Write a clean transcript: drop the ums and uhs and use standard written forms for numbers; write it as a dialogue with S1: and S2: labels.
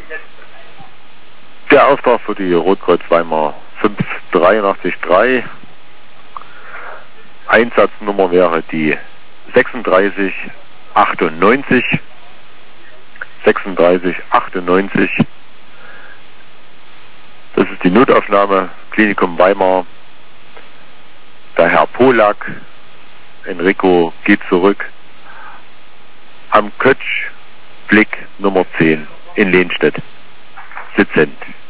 S1: Der Auftrag für die Rotkreuz Weimar 5833. Einsatznummer wäre die 3698. 3698. Das ist die Notaufnahme, Klinikum Weimar. Der Herr Polak, Enrico, geht zurück. Am Kötsch, Blick Nummer 10 in Lehnstedt. Sitzend.